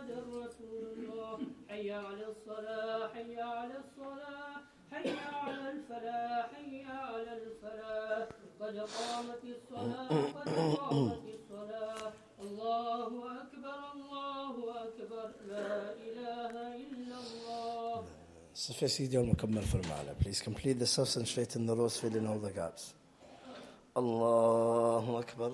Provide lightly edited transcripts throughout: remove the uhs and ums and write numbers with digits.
محمد رسول الله. حي على الصلاة حي على الصلاة حي على الفلاح حي على الفلاح. قد قامت الصلاة قد قامت الصلاة. الله أكبر الله أكبر لا إله إلا الله. سفيسيديو المكمل في المعنى. Please complete the steps and straighten the rows, fill in all the gaps. الله أكبر.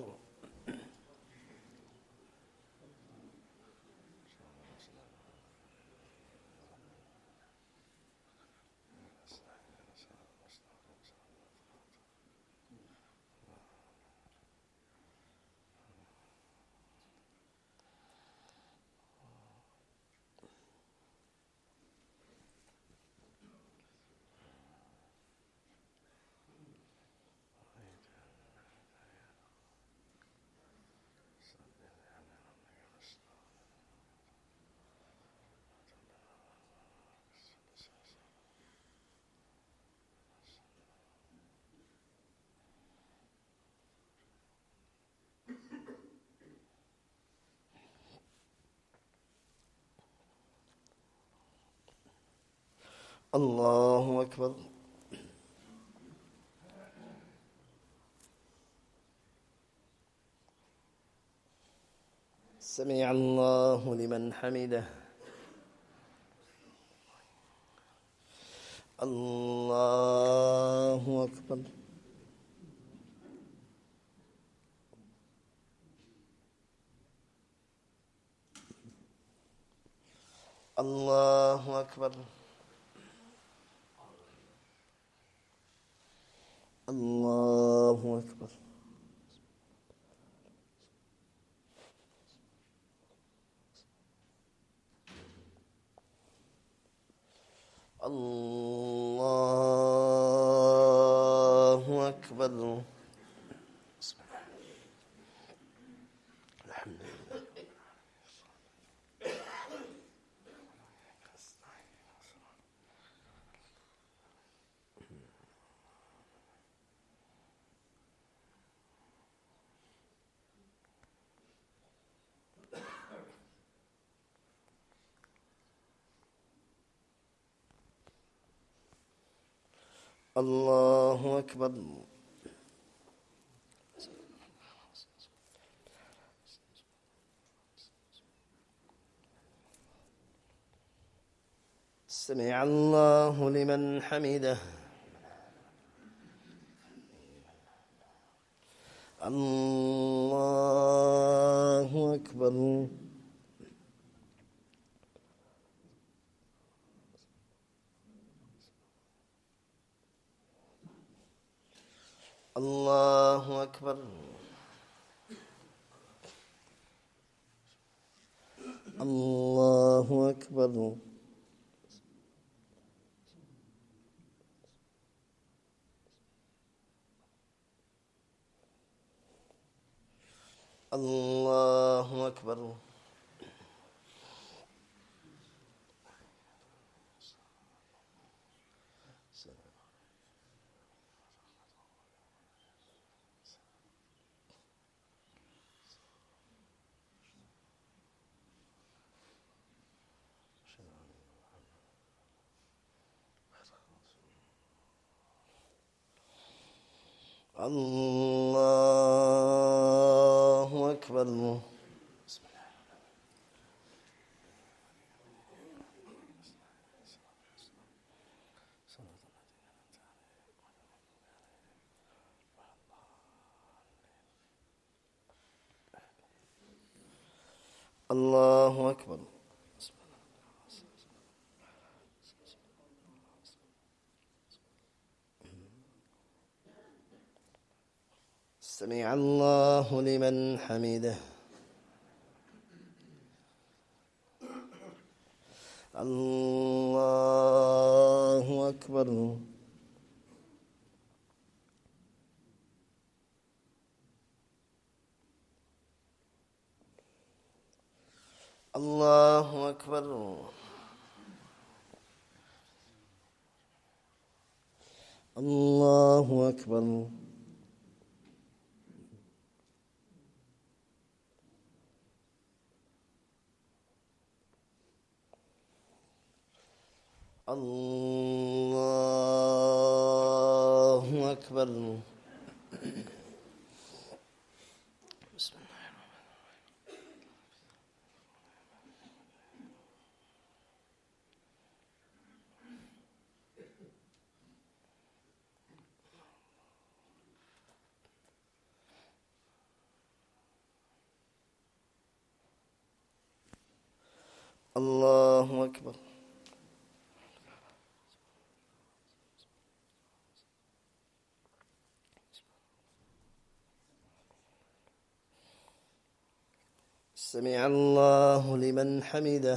الله أكبر. سمع الله لمن حمده. الله أكبر. الله أكبر. الله أكبر. الله أكبر. بسم الله الحمد لله. الله أكبر. سمع الله لمن حمده. الله أكبر. الله أكبر. الله أكبر. الله أكبر. الله أكبر. بسم الله. الله أكبر. سمع الله لمن حمده. الله أكبر. الله أكبر. الله أكبر. الله أكبر. بسم الله. الله أكبر. سمع الله لمن حمده.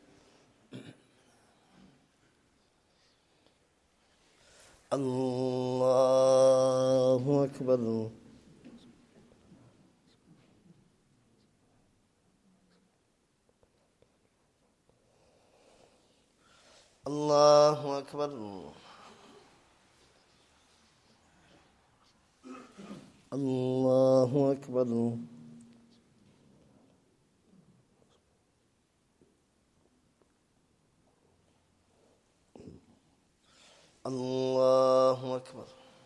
الله أكبر. الله أكبر. الله أكبر. الله أكبر.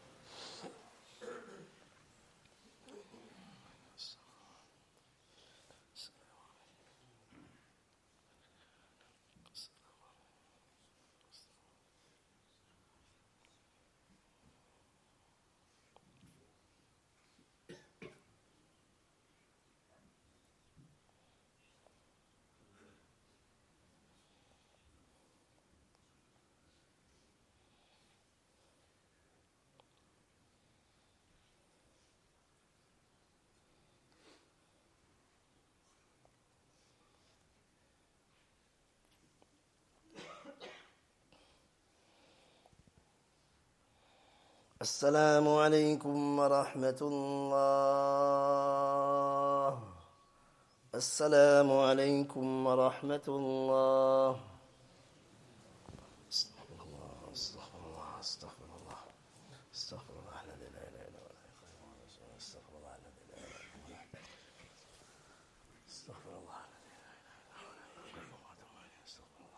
السلام عليكم ورحمة الله. السلام عليكم ورحمة الله. استغفر الله استغفر الله استغفر الله استغفر الله الذي لا إله إلا هو استغفر الله الذي لا إله إلا هو استغفر الله الذي لا إله إلا هو استغفر الله.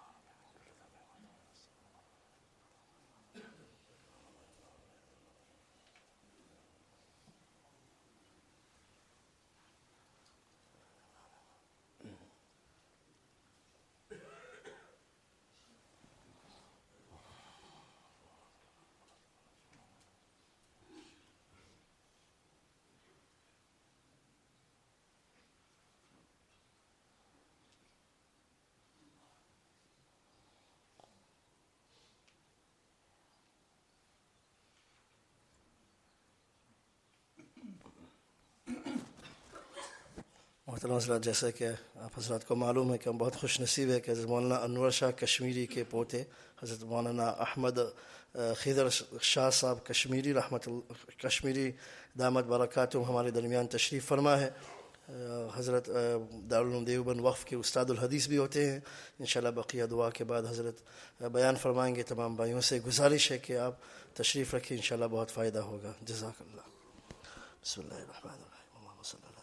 محترم حضرات، جیسا کہ آپ حضرات کو معلوم ہے کہ ہم بہت خوش نصیب ہے کہ حضرت مولانا انور شاہ کشمیری کے پوتے حضرت مولانا احمد خضر شاہ صاحب کشمیری کشمیری دامت برکاتہم ہمارے درمیان تشریف فرما ہے. حضرت دارالعلوم دیوبند وقف کے استاد الحدیث بھی ہوتے ہیں. انشاءاللہ بقیہ دعا کے بعد حضرت بیان فرمائیں گے. تمام بھائیوں سے گزارش ہے کہ آپ تشریف رکھیں، انشاءاللہ بہت فائدہ ہوگا. جزاک اللہ. بسم اللہ الرحمن الرحیم. اللہم صلی اللہ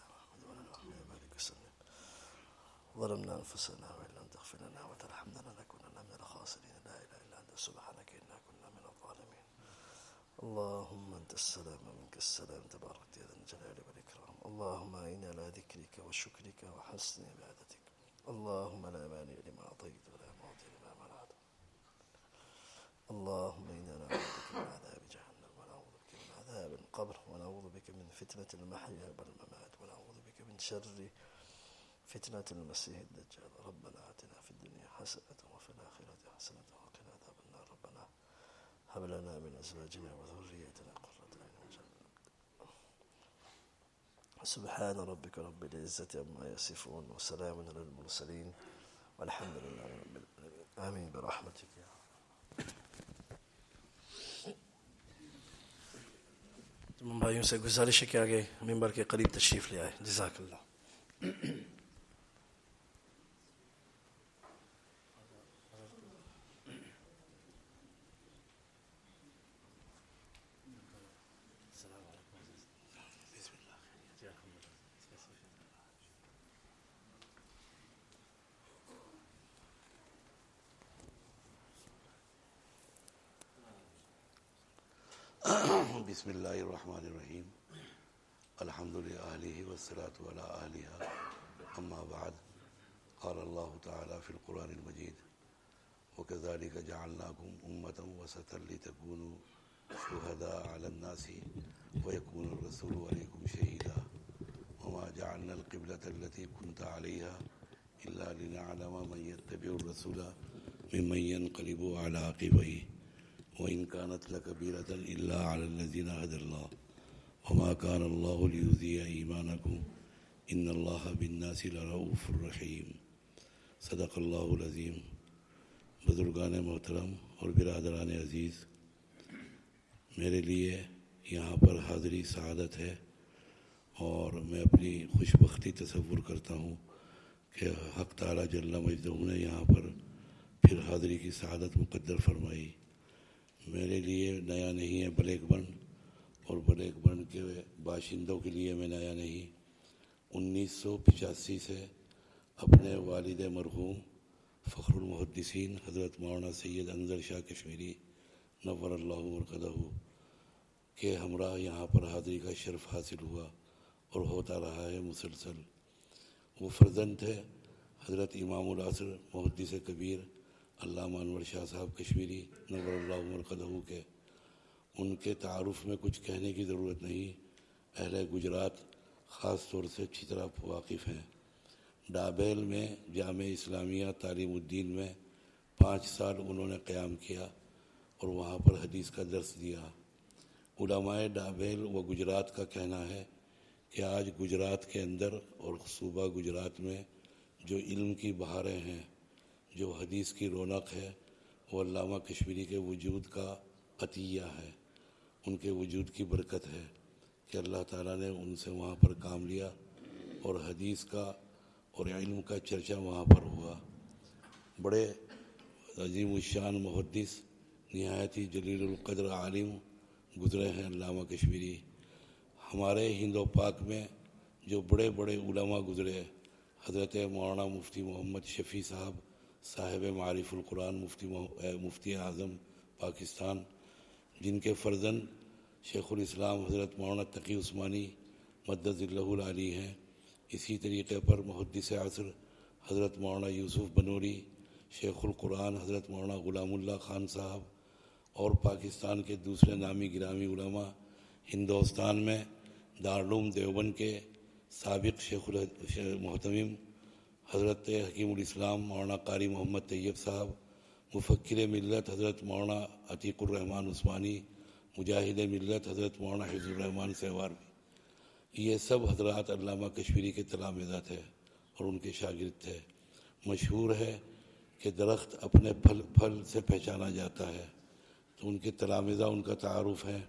ظلمنا أنفسنا وإن لم تغفر لنا وترحمنا لنكونن من الخاسرين. لا إله إلا أنت سبحانك إنا كنا من الظالمين. اللهم أنت السلام ومنك السلام تبارك يا ذا الجلال والإكرام. اللهم إنا على ذكرك وشكرك وحسن عبادتك. اللهم لا مانع لما أعطيت ولا معطي لما منعت. اللهم إنا نعوذ بك من عذاب جهنم ونعوذ بك من عذاب القبر ونعوذ بك من فتنة المحيا والممات ونعوذ بك من شر فتنة المسيح الدجال. ربنا آتنا في الدنيا حسنة وفي الآخرة حسنة وقنا عذاب النار. ربنا هب لنا من أزواجنا وذريتنا قرة أعين واجعلنا. سبحان ربك رب العزة عما يصفون وسلام على المرسلين والحمد لله رب العالمين. آمين برحمتك يا رب. تمام بھائیوں سے گزارش ہے کہ آگے ممبر کے قریب تشریف لے آئے. جزاک اللہ. بسم اللہ الرحمن الرحیم الحمد للہ والصلاة علی آلہ اما بعد قال اللہ تعالی فی القرآن المجید وکذالک جعلناکم امۃ وسطا لتکونوا شہداء علی الناس ویکون الرسول علیکم شہیدا وما جعلنا القبلۃ التي كنت علیہا الا لنعلم من یتبع الرسول ممن ينقلب على عقبیہ وإن كانت لكبيرة إلا على الذين هدى الله وما كان الله ليضيع إيمانكم إن الله بالناس لرؤوف رحيم صدق الله العظيم. بزرگان محترم اور برادران عزیز، میرے لیے یہاں پر حاضری سعادت ہے اور میں اپنی خوش بختی تصور کرتا ہوں کہ حق تعالی جل مجدہ نے یہاں پر پھر حاضری کی سعادت مقدر فرمائی. میرے لیے نیا نہیں ہے بلیک برن، اور بلیک برن کے باشندوں کے لیے میں نیا نہیں. 1985 سے اپنے والد مرحوم فخر المحدثین حضرت مولانا سید انظر شاہ کشمیری نور اللہ مرقدہ کے ہمراہ یہاں پر حاضری کا شرف حاصل ہوا اور ہوتا رہا ہے مسلسل. وہ فرزند تھے حضرت امام العصر محدث کبیر علامہ انور شاہ صاحب کشمیری نور اللہ مرقدہ کے. ان کے تعارف میں کچھ کہنے کی ضرورت نہیں، اہل گجرات خاص طور سے اچھی طرح واقف ہیں. ڈابیل میں جامع اسلامیہ تعلیم الدین میں 5 سال انہوں نے قیام کیا اور وہاں پر حدیث کا درس دیا. علماء ڈابیل و گجرات کا کہنا ہے کہ آج گجرات کے اندر اور صوبہ گجرات میں جو علم کی بہاریں ہیں، جو حدیث کی رونق ہے، وہ علامہ کشمیری کے وجود کا عطیہ ہے، ان کے وجود کی برکت ہے کہ اللہ تعالیٰ نے ان سے وہاں پر کام لیا اور حدیث کا اور علم کا چرچا وہاں پر ہوا. بڑے عظیم الشان محدث، نہایت ہی جلیل القدر عالم گزرے ہیں علامہ کشمیری. ہمارے ہند و پاک میں جو بڑے بڑے علماء گزرے، حضرت مولانا مفتی محمد شفیع صاحب صاحب معارف القرآن، مفتی اعظم پاکستان، جن کے فرزند شیخ الاسلام حضرت مولانا تقی عثمانی مدد اللہ العلی ہیں. اسی طریقے پر محدث عصر حضرت مولانا یوسف بنوری، شیخ القرآن حضرت مولانا غلام اللہ خان صاحب، اور پاکستان کے دوسرے نامی گرامی علماء ہندوستان میں دارالعلوم دیوبند کے سابق شیخ محتمم حضرت حکیم الاسلام مولانا قاری محمد طیب صاحب، مفکر ملت حضرت مولانا عتیق الرحمن عثمانی، مجاہد ملت حضرت مولانا حفظ الرحمن سہواروی، یہ سب حضرات علامہ کشمیری کے تلامذہ تھے اور ان کے شاگرد تھے. مشہور ہے کہ درخت اپنے پھل سے پہچانا جاتا ہے، تو ان کے تلامذہ ان کا تعارف ہے.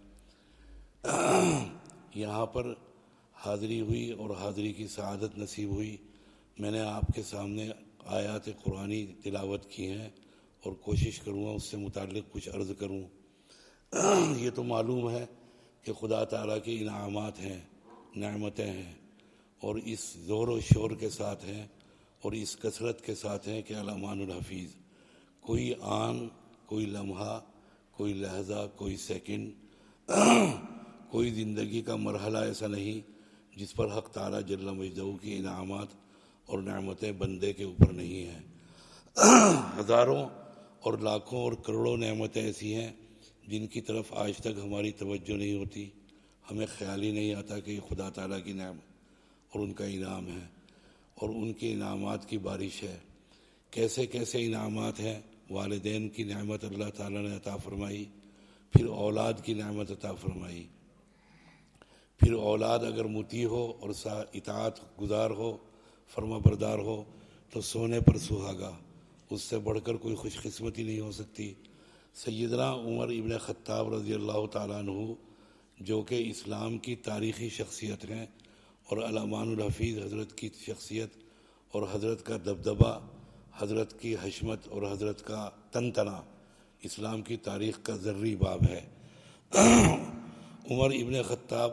یہاں پر حاضری ہوئی اور حاضری کی سعادت نصیب ہوئی. میں نے آپ کے سامنے آیات قرآنی تلاوت کی ہیں اور کوشش کروں گا اس سے متعلق کچھ عرض کروں. یہ تو معلوم ہے کہ خدا تعالیٰ کے انعامات ہیں، نعمتیں ہیں، اور اس زور و شور کے ساتھ ہیں اور اس کثرت کے ساتھ ہیں کہ الامان الحفیظ. کوئی آن، کوئی لمحہ، کوئی لحظہ، کوئی سیکنڈ، کوئی زندگی کا مرحلہ ایسا نہیں جس پر حق تعالیٰ جل مجدہ کی انعامات اور نعمتیں بندے کے اوپر نہیں ہیں. ہزاروں اور لاکھوں اور کروڑوں نعمتیں ایسی ہیں جن کی طرف آج تک ہماری توجہ نہیں ہوتی. ہمیں خیال ہی نہیں آتا کہ یہ خدا تعالیٰ کی نعمت اور ان کا انعام ہے اور ان کے انعامات کی بارش ہے. کیسے کیسے انعامات ہیں. والدین کی نعمت اللہ تعالیٰ نے عطا فرمائی، پھر اولاد کی نعمت عطا فرمائی، پھر اولاد اگر مطیع ہو اور اطاعت گزار ہو، فرما بردار ہو، تو سونے پر سہاگا، اس سے بڑھ کر کوئی خوش قسمتی نہیں ہو سکتی. سیدنا عمر ابن خطاب رضی اللہ تعالیٰ عنہ، جو کہ اسلام کی تاریخی شخصیت ہیں اور الامان الحفیظ حضرت کی شخصیت اور حضرت کا دبدبہ، حضرت کی حشمت اور حضرت کا تنتنا اسلام کی تاریخ کا ذری باب ہے. عمر ابن خطاب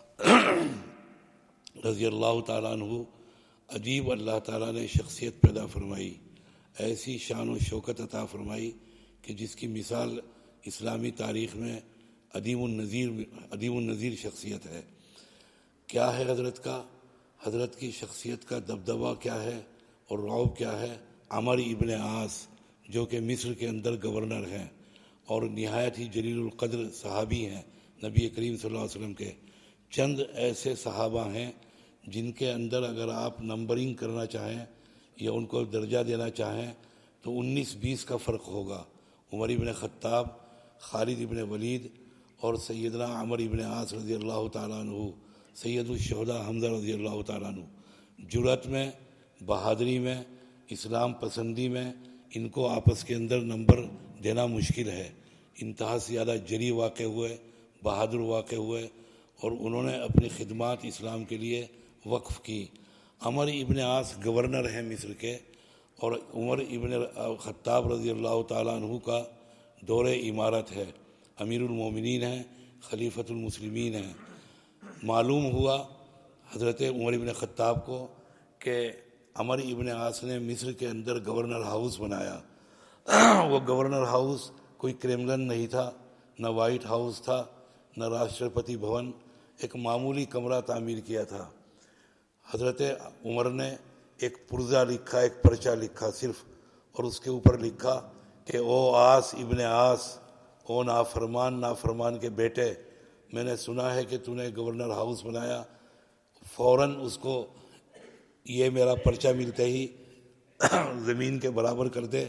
رضی اللہ تعالیٰ عنہ، عجیب اللہ تعالیٰ نے شخصیت پیدا فرمائی، ایسی شان و شوکت عطا فرمائی کہ جس کی مثال اسلامی تاریخ میں عدیم النظیر شخصیت ہے۔ کیا ہے حضرت کا؟ حضرت کی شخصیت کا دبدبہ کیا ہے اور رعب کیا ہے؟ عمر ابن عاص جو کہ مصر کے اندر گورنر ہیں اور نہایت ہی جلیل القدر صحابی ہیں نبی کریم صلی اللہ علیہ وسلم کے، چند ایسے صحابہ ہیں جن کے اندر اگر آپ نمبرنگ کرنا چاہیں یا ان کو درجہ دینا چاہیں تو 19-20 کا فرق ہوگا۔ عمر ابن خطاب، خالد ابن ولید اور سیدنا عمر ابن عاص رضی اللہ تعالیٰ عنہ، سید الشہداء حمزہ رضی اللہ تعالیٰ عنہ، جرأت میں، بہادری میں، اسلام پسندی میں ان کو آپس کے اندر نمبر دینا مشکل ہے۔ انتہا سے زیادہ جری واقع ہوئے، بہادر واقع ہوئے اور انہوں نے اپنی خدمات اسلام کے لیے وقف کی۔ عمر ابن عاص گورنر ہیں مصر کے اور عمر ابن خطاب رضی اللہ تعالیٰ عنہ کا دور امارت ہے، امیر المومنین ہیں، خلیفۃ المسلمین ہیں۔ معلوم ہوا حضرت عمر ابن خطاب کو کہ عمر ابن عاص نے مصر کے اندر گورنر ہاؤس بنایا۔ وہ گورنر ہاؤس کوئی کریملن نہیں تھا، نہ وائٹ ہاؤس تھا، نہ راشٹرپتی بھون، ایک معمولی کمرہ تعمیر کیا تھا۔ حضرت عمر نے ایک پرزہ لکھا، ایک پرچہ لکھا صرف، اور اس کے اوپر لکھا کہ او عاص ابن عاص، او نافرمان کے بیٹے، میں نے سنا ہے کہ تو نے گورنر ہاؤس بنایا، فوراً اس کو یہ میرا پرچہ ملتے ہی زمین کے برابر کر دے،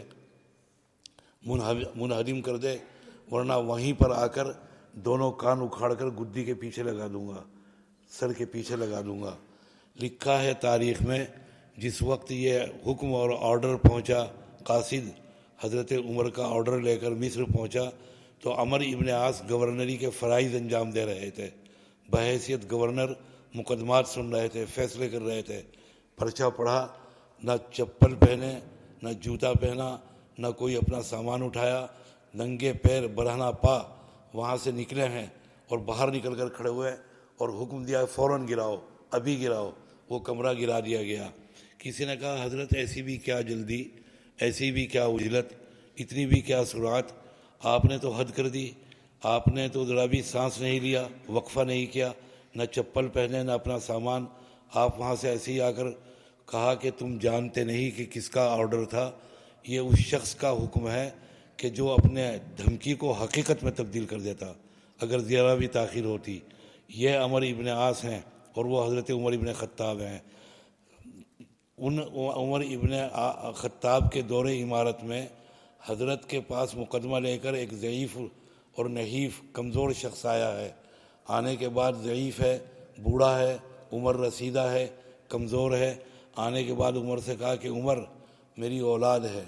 منہدم کر دے، ورنہ وہیں پر آ کر دونوں کان اکھاڑ کر گدی کے پیچھے لگا دوں گا، سر کے پیچھے لگا دوں گا۔ لکھا ہے تاریخ میں جس وقت یہ حکم اور آرڈر پہنچا، قاصد حضرت عمر کا آرڈر لے کر مصر پہنچا تو عمر ابن عاص گورنری کے فرائض انجام دے رہے تھے، بحیثیت گورنر مقدمات سن رہے تھے، فیصلے کر رہے تھے۔ پرچہ پڑھا، نہ چپل پہنے، نہ جوتا پہنا، نہ کوئی اپنا سامان اٹھایا، ننگے پیر برہنہ پا وہاں سے نکلے ہیں اور باہر نکل کر کھڑے ہوئے اور حکم دیا فوراً گراؤ، ابھی گراؤ۔ وہ کمرہ گرا دیا گیا۔ کسی نے کہا حضرت ایسی بھی کیا جلدی، ایسی بھی کیا عجلت، اتنی بھی کیا سرعت، آپ نے تو حد کر دی، آپ نے تو ذرا بھی سانس نہیں لیا، وقفہ نہیں کیا، نہ چپل پہنے نہ اپنا سامان، آپ وہاں سے ایسے ہی آ کر کہا کہ تم جانتے نہیں کہ کس کا آرڈر تھا، یہ اس شخص کا حکم ہے کہ جو اپنے دھمکی کو حقیقت میں تبدیل کر دیتا اگر ذرا بھی تاخیر ہوتی۔ یہ عمر ابن عاص ہیں اور وہ حضرت عمر ابن خطاب ہیں۔ ان عمر ابن خطاب کے دور امارت میں حضرت کے پاس مقدمہ لے کر ایک ضعیف اور نحیف کمزور شخص آیا ہے۔ آنے کے بعد ضعیف ہے، بوڑھا ہے، عمر رسیدہ ہے، کمزور ہے۔ آنے کے بعد عمر سے کہا کہ عمر میری اولاد ہے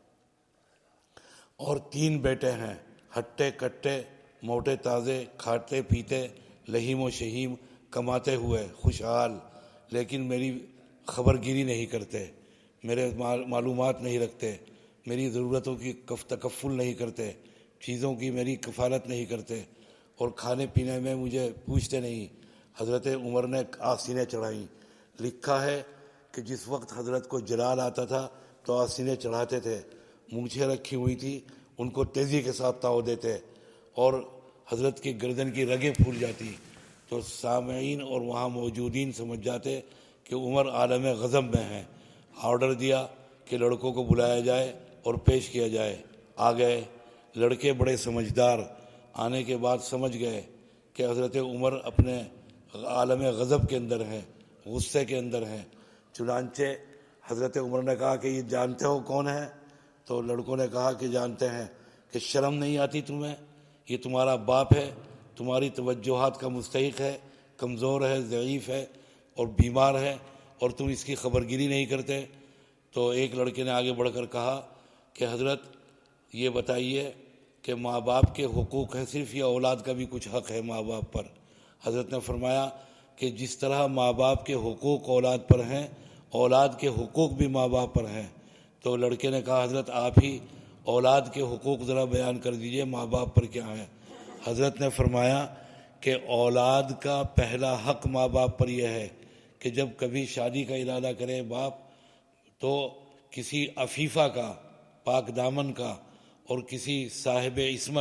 اور 3 بیٹے ہیں، ہٹے کٹے، موٹے تازے، کھاتے پیتے، لہیم و شہیم، کماتے ہوئے خوشحال، لیکن میری خبر گیری نہیں کرتے، میرے معلومات نہیں رکھتے، میری ضرورتوں کی تکفل نہیں کرتے، چیزوں کی میری کفالت نہیں کرتے اور کھانے پینے میں مجھے پوچھتے نہیں۔ حضرت عمر نے آستینیں چڑھائیں۔ لکھا ہے کہ جس وقت حضرت کو جلال آتا تھا تو آستینیں چڑھاتے تھے، مونچھیں رکھی ہوئی تھی، ان کو تیزی کے ساتھ تاؤ دیتے اور حضرت کی گردن کی رگیں پھول جاتی تو سامعین اور وہاں موجودین سمجھ جاتے کہ عمر عالم غضب میں ہیں۔ آرڈر دیا کہ لڑکوں کو بلایا جائے اور پیش کیا جائے۔ آ گئے لڑکے، بڑے سمجھدار، آنے کے بعد سمجھ گئے کہ حضرت عمر اپنے عالم غضب کے اندر ہیں، غصے کے اندر ہیں۔ چنانچہ حضرت عمر نے کہا کہ یہ جانتے ہو کون ہے؟ تو لڑکوں نے کہا کہ جانتے ہیں۔ کہ شرم نہیں آتی تمہیں؟ یہ تمہارا باپ ہے، تمہاری توجہات کا مستحق ہے، کمزور ہے، ضعیف ہے اور بیمار ہے اور تم اس کی خبرگیری نہیں کرتے۔ تو ایک لڑکے نے آگے بڑھ کر کہا کہ حضرت یہ بتائیے کہ ماں باپ کے حقوق ہیں صرف، یا اولاد کا بھی کچھ حق ہے ماں باپ پر؟ حضرت نے فرمایا کہ جس طرح ماں باپ کے حقوق اولاد پر ہیں، اولاد کے حقوق بھی ماں باپ پر ہیں۔ تو لڑکے نے کہا حضرت آپ ہی اولاد کے حقوق ذرا بیان کر دیجئے، ماں باپ پر کیا ہیں؟ حضرت نے فرمایا کہ اولاد کا پہلا حق ماں باپ پر یہ ہے کہ جب کبھی شادی کا ارادہ کرے باپ تو کسی عفیفہ کا، پاک دامن کا اور کسی صاحب عصمت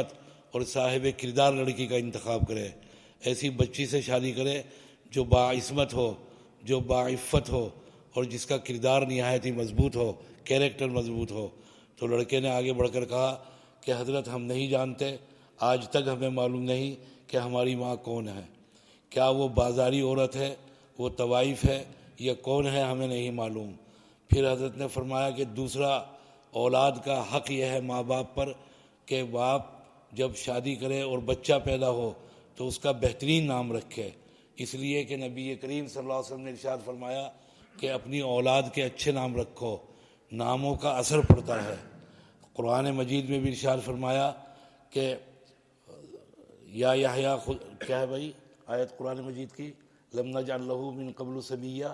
اور صاحب کردار لڑکی کا انتخاب کرے. ایسی بچی سے شادی کرے جو باعصمت ہو, جو باعفت ہو, اور جس کا کردار نہایت ہی مضبوط ہو, کیریکٹر مضبوط ہو. تو لڑکے نے آگے بڑھ کر کہا کہ حضرت ہم نہیں جانتے, آج تک ہمیں معلوم نہیں کہ ہماری ماں کون ہے. کیا وہ بازاری عورت ہے, وہ طوائف ہے, یا کون ہے, ہمیں نہیں معلوم. پھر حضرت نے فرمایا کہ دوسرا اولاد کا حق یہ ہے ماں باپ پر کہ باپ جب شادی کرے اور بچہ پیدا ہو تو اس کا بہترین نام رکھے. اس لیے کہ نبی کریم صلی اللہ علیہ وسلم نے ارشاد فرمایا کہ اپنی اولاد کے اچھے نام رکھو, ناموں کا اثر پڑتا ہے. قرآن مجید میں بھی ارشاد فرمایا کہ یا یحییٰ, کیا ہے بھائی آیت قرآن مجید کی, لم نجعل لہ من قبل سمیہ.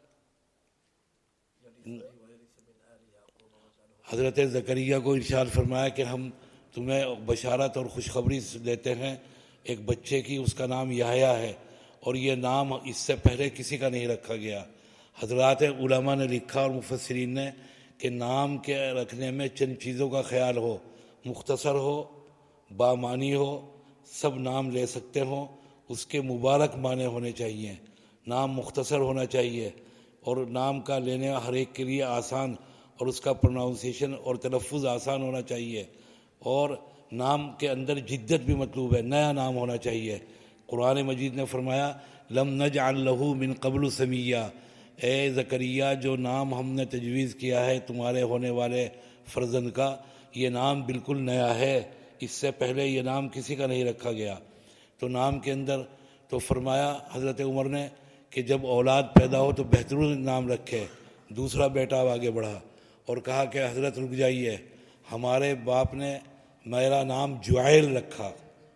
حضرت زکریا کو ارشاد فرمایا کہ ہم تمہیں بشارت اور خوشخبری دیتے ہیں ایک بچے کی, اس کا نام یحییٰ ہے, اور یہ نام اس سے پہلے کسی کا نہیں رکھا گیا. حضرات علماء نے لکھا اور مفسرین نے کہ نام کے رکھنے میں چند چیزوں کا خیال ہو, مختصر ہو, بامعنی ہو, سب نام لے سکتے ہوں, اس کے مبارک معنی ہونے چاہیے, نام مختصر ہونا چاہیے, اور نام کا لینے ہر ایک کے لیے آسان اور اس کا پروناؤنسیشن اور تلفظ آسان ہونا چاہیے, اور نام کے اندر جدت بھی مطلوب ہے, نیا نام ہونا چاہیے. قرآن مجید نے فرمایا لم نجعل لہ من قبل سمیہ, اے زکریا جو نام ہم نے تجویز کیا ہے تمہارے ہونے والے فرزند کا, یہ نام بالکل نیا ہے, اس سے پہلے یہ نام کسی کا نہیں رکھا گیا. تو نام کے اندر تو فرمایا حضرت عمر نے کہ جب اولاد پیدا ہو تو بہترین نام رکھے. دوسرا بیٹا آگے بڑھا اور کہا کہ حضرت رک جائیے, ہمارے باپ نے میرا نام جعیل رکھا.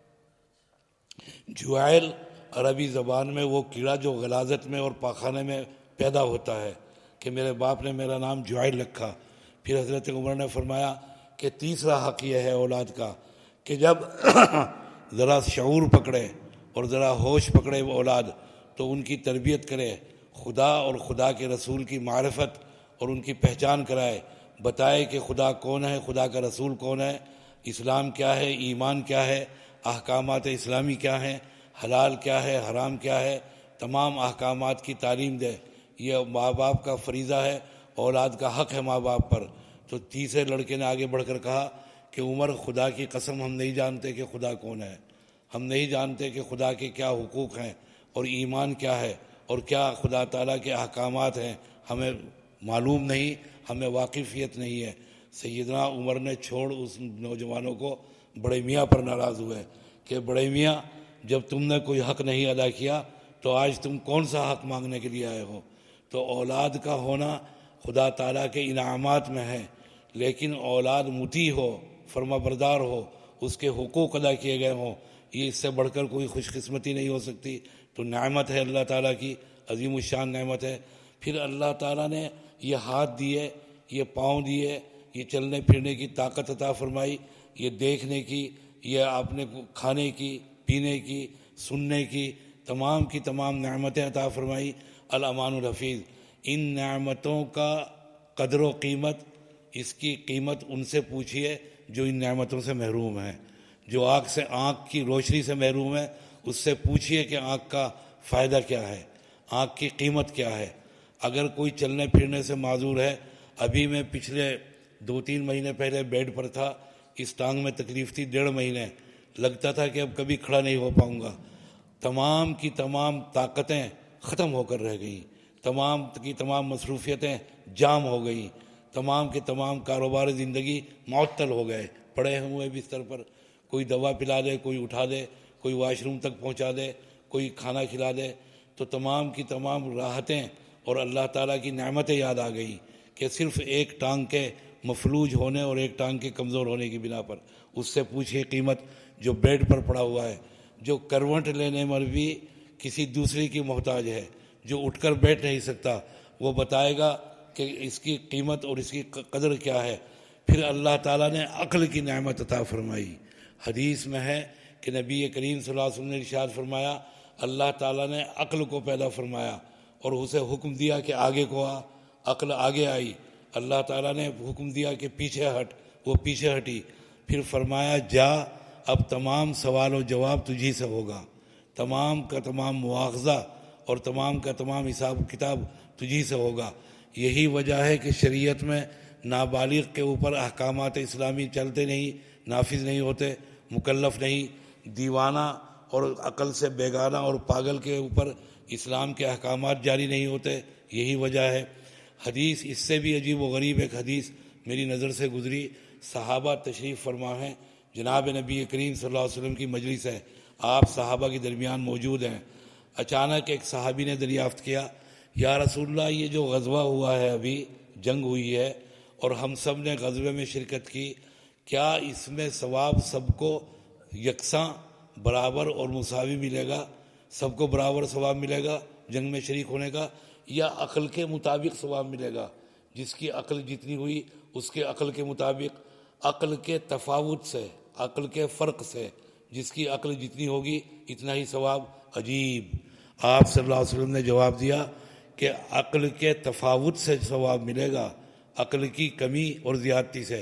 جعیل عربی زبان میں وہ کیڑا جو غلاظت میں اور پاخانے میں پیدا ہوتا ہے, کہ میرے باپ نے میرا نام جعیل رکھا. پھر حضرت عمر نے فرمایا کہ تیسرا حق یہ ہے اولاد کا کہ جب ذرا شعور پکڑے اور ذرا ہوش پکڑے وہ اولاد تو ان کی تربیت کرے, خدا اور خدا کے رسول کی معرفت اور ان کی پہچان کرائے, بتائے کہ خدا کون ہے, خدا کا رسول کون ہے, اسلام کیا ہے, ایمان کیا ہے, احکامات اسلامی کیا ہیں, حلال کیا ہے, حرام کیا ہے, تمام احکامات کی تعلیم دے. یہ ماں باپ کا فریضہ ہے, اولاد کا حق ہے ماں باپ پر. تو تیسرے لڑکے نے آگے بڑھ کر کہا کہ عمر خدا کی قسم ہم نہیں جانتے کہ خدا کون ہے, ہم نہیں جانتے کہ خدا کے کیا حقوق ہیں اور ایمان کیا ہے اور کیا خدا تعالیٰ کے احکامات ہیں, ہمیں معلوم نہیں, ہمیں واقفیت نہیں ہے. سیدنا عمر نے چھوڑ اس نوجوانوں کو بڑے میاں پر ناراض ہوئے کہ بڑے میاں جب تم نے کوئی حق نہیں ادا کیا تو آج تم کون سا حق مانگنے کے لیے آئے ہو. تو اولاد کا ہونا خدا تعالیٰ کے انعامات میں ہے, لیکن اولاد مطیع ہو, فرما بردار ہو, اس کے حقوق ادا کیے گئے ہوں, یہ اس سے بڑھ کر کوئی خوش قسمتی نہیں ہو سکتی. تو نعمت ہے اللہ تعالیٰ کی, عظیم الشان نعمت ہے. پھر اللہ تعالیٰ نے یہ ہاتھ دیے, یہ پاؤں دیے, یہ چلنے پھرنے کی طاقت عطا فرمائی, یہ دیکھنے کی, یہ آپ نے کھانے کی, پینے کی, سننے کی تمام نعمتیں عطا فرمائی. الامان الحفیظ, ان نعمتوں کا قدر و قیمت, اس کی قیمت ان سے پوچھئے جو ان نعمتوں سے محروم ہیں. جو آنکھ کی روشنی سے محروم ہے اس سے پوچھئے کہ آنکھ کا فائدہ کیا ہے, آنکھ کی قیمت کیا ہے. اگر کوئی چلنے پھرنے سے معذور ہے, ابھی میں پچھلے 2-3 مہینے پہلے بیڈ پر تھا, اس ٹانگ میں تکلیف تھی 1.5 مہینے, لگتا تھا کہ اب کبھی کھڑا نہیں ہو پاؤں گا. تمام کی تمام طاقتیں ختم ہو کر رہ گئیں, تمام کی تمام مصروفیتیں جام ہو گئیں, تمام کے تمام کاروبار زندگی معطل ہو گئے. پڑے ہوئے بستر پر, کوئی دوا پلا دے, کوئی اٹھا دے, کوئی واش روم تک پہنچا دے, کوئی کھانا کھلا دے. تو تمام کی تمام راحتیں اور اللہ تعالیٰ کی نعمتیں یاد آ گئی کہ صرف ایک ٹانگ کے مفلوج ہونے اور ایک ٹانگ کے کمزور ہونے کی بنا پر اس سے پوچھئے قیمت جو بیڈ پر پڑا ہوا ہے, جو کروٹ لینے میں بھی کسی دوسری کی محتاج ہے, جو اٹھ کر بیٹھ نہیں سکتا, وہ بتائے گا کہ اس کی قیمت اور اس کی قدر کیا ہے. پھر اللہ تعالیٰ نے عقل کی نعمت عطا فرمائی. حدیث میں ہے کہ نبی کریم صلی اللہ علیہ وسلم نے ارشاد فرمایا اللہ تعالیٰ نے عقل کو پیدا فرمایا اور اسے حکم دیا کہ آگے کو آ. عقل آگے آئی. اللہ تعالیٰ نے حکم دیا کہ پیچھے ہٹ, وہ پیچھے ہٹی. پھر فرمایا جا, اب تمام سوال و جواب تجھی سے ہوگا، تمام کا تمام مواخذہ اور تمام کا تمام حساب کتاب تجھی سے ہوگا۔ یہی وجہ ہے کہ شریعت میں نابالغ کے اوپر احکامات اسلامی چلتے نہیں، نافذ نہیں ہوتے، مکلف نہیں۔ دیوانہ اور عقل سے بیگانہ اور پاگل کے اوپر اسلام کے احکامات جاری نہیں ہوتے، یہی وجہ ہے۔ حدیث اس سے بھی عجیب و غریب ایک حدیث میری نظر سے گزری۔ صحابہ تشریف فرما ہیں، جناب نبی کریم صلی اللہ علیہ وسلم کی مجلس ہے، آپ صحابہ کے درمیان موجود ہیں۔ اچانک ایک صحابی نے دریافت کیا، یا رسول اللہ یہ جو غزوہ ہوا ہے، ابھی جنگ ہوئی ہے اور ہم سب نے غزوے میں شرکت کی، کیا اس میں ثواب سب کو یکساں برابر اور مساوی ملے گا؟ سب کو برابر ثواب ملے گا جنگ میں شریک ہونے کا، یا عقل کے مطابق ثواب ملے گا؟ جس کی عقل جتنی ہوئی اس کے عقل کے مطابق، عقل کے تفاوت سے، عقل کے فرق سے، جس کی عقل جتنی ہوگی اتنا ہی ثواب۔ عجیب! آپ صلی اللہ علیہ وسلم نے جواب دیا کہ عقل کے تفاوت سے ثواب ملے گا، عقل کی کمی اور زیادتی سے۔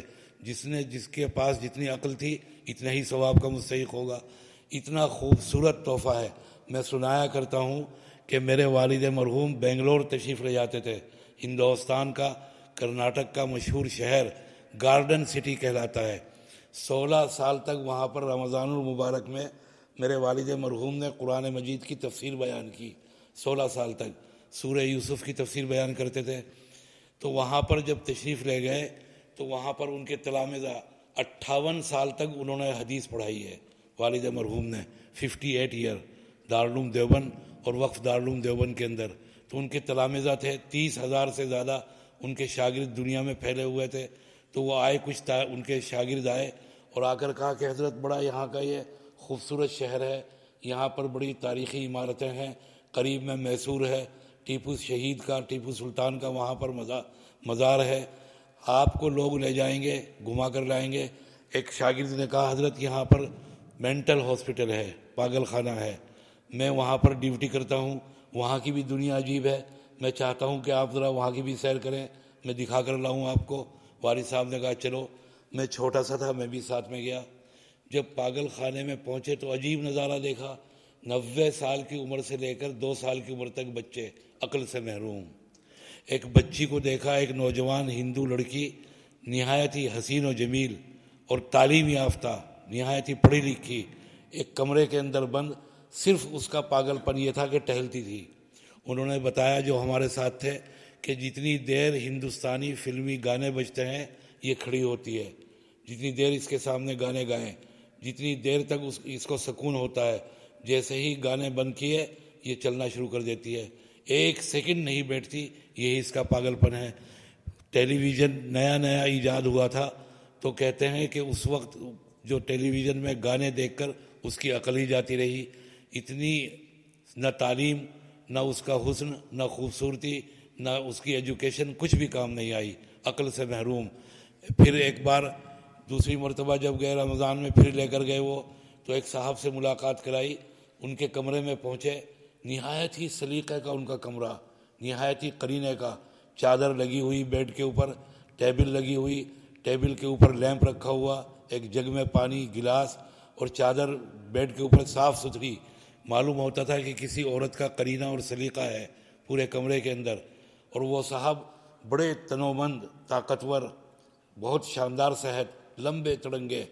جس کے پاس جتنی عقل تھی اتنا ہی ثواب کا مستحق ہوگا۔ اتنا خوبصورت تحفہ ہے۔ میں سنایا کرتا ہوں کہ میرے والد مرحوم بنگلور تشریف لے جاتے تھے۔ ہندوستان کا، کرناٹک کا مشہور شہر گارڈن سٹی کہلاتا ہے۔ 16 سال تک وہاں پر رمضان المبارک میں میرے والد مرحوم نے قرآن مجید کی تفسیر بیان کی۔ 16 سال تک سورہ یوسف کی تفسیر بیان کرتے تھے۔ تو وہاں پر جب تشریف لے گئے تو وہاں پر ان کے تلامذہ 58 سال تک انہوں نے حدیث پڑھائی ہے والد مرحوم نے، 58 ایئر دارالعلوم دیوبند اور وقف دارالعلوم دیوبند کے اندر۔ تو ان کے تلامذہ تھے، 30,000 سے زیادہ ان کے شاگرد دنیا میں پھیلے ہوئے تھے۔ تو وہ آئے، کچھ ان کے شاگرد آئے اور آ کر کہا کہ حضرت بڑا یہاں کا یہ خوبصورت شہر ہے، یہاں پر بڑی تاریخی عمارتیں ہیں، قریب میں میسور ہے، ٹیپو شہید کا، ٹیپو سلطان کا وہاں پر مزار ہے، آپ کو لوگ لے جائیں گے، گھما کر لائیں گے۔ ایک شاگرد نے کہا حضرت یہاں پر مینٹل ہاسپٹل ہے، پاگل خانہ ہے، میں وہاں پر ڈیوٹی کرتا ہوں، وہاں کی بھی دنیا عجیب ہے، میں چاہتا ہوں کہ آپ ذرا وہاں کی بھی سیر کریں، میں دکھا کر لاؤں آپ کو۔ والد صاحب نے کہا چلو۔ میں چھوٹا سا تھا، میں بھی ساتھ میں گیا۔ جب پاگل خانے میں پہنچے تو عجیب نظارہ دیکھا۔ 90 سال کی عمر سے لے کر 2 سال کی عمر تک بچے عقل سے محروم۔ ایک بچی کو دیکھا، ایک نوجوان ہندو لڑکی، نہایت ہی حسین و جمیل اور تعلیم یافتہ، نہایت ہی پڑھی لکھی، ایک کمرے کے اندر بند، صرف اس کا پاگل پن یہ تھا کہ ٹہلتی تھی۔ انہوں نے بتایا جو ہمارے ساتھ تھے کہ جتنی دیر ہندوستانی فلمی گانے بجتے ہیں یہ کھڑی ہوتی ہے، جتنی دیر اس کے سامنے گانے گائیں، جتنی دیر تک اس کو سکون ہوتا ہے، جیسے ہی گانے بند کیے یہ چلنا شروع کر دیتی ہے، 1 سیکنڈ نہیں بیٹھتی۔ یہی اس کا پاگل پن ہے۔ ٹیلی ویژن نیا نیا ایجاد ہوا تھا تو کہتے ہیں کہ اس وقت جو ٹیلی ویژن میں گانے دیکھ کر اس کی عقل ہی جاتی رہی۔ اتنی نہ تعلیم، نہ اس کا حسن، نہ خوبصورتی، نہ اس کی ایجوکیشن، کچھ بھی کام نہیں آئی، عقل سے محروم۔ پھر ایک بار دوسری مرتبہ جب گئے رمضان میں، پھر لے کر گئے وہ، تو ایک صاحب سے ملاقات کرائی، ان کے کمرے میں پہنچے، نہایت ہی سلیقے کا ان کا کمرہ، نہایت ہی قرینے کا، چادر لگی ہوئی بیڈ کے اوپر، ٹیبل لگی ہوئی، ٹیبل کے اوپر لیمپ رکھا ہوا، ایک جگ میں پانی، گلاس اور چادر بیڈ کے اوپر صاف ستھری۔ معلوم ہوتا تھا کہ کسی عورت کا قرینہ اور سلیقہ ہے پورے کمرے کے اندر۔ اور وہ صاحب بڑے تنومند، طاقتور، بہت شاندار صحت، لمبے تڑنگے،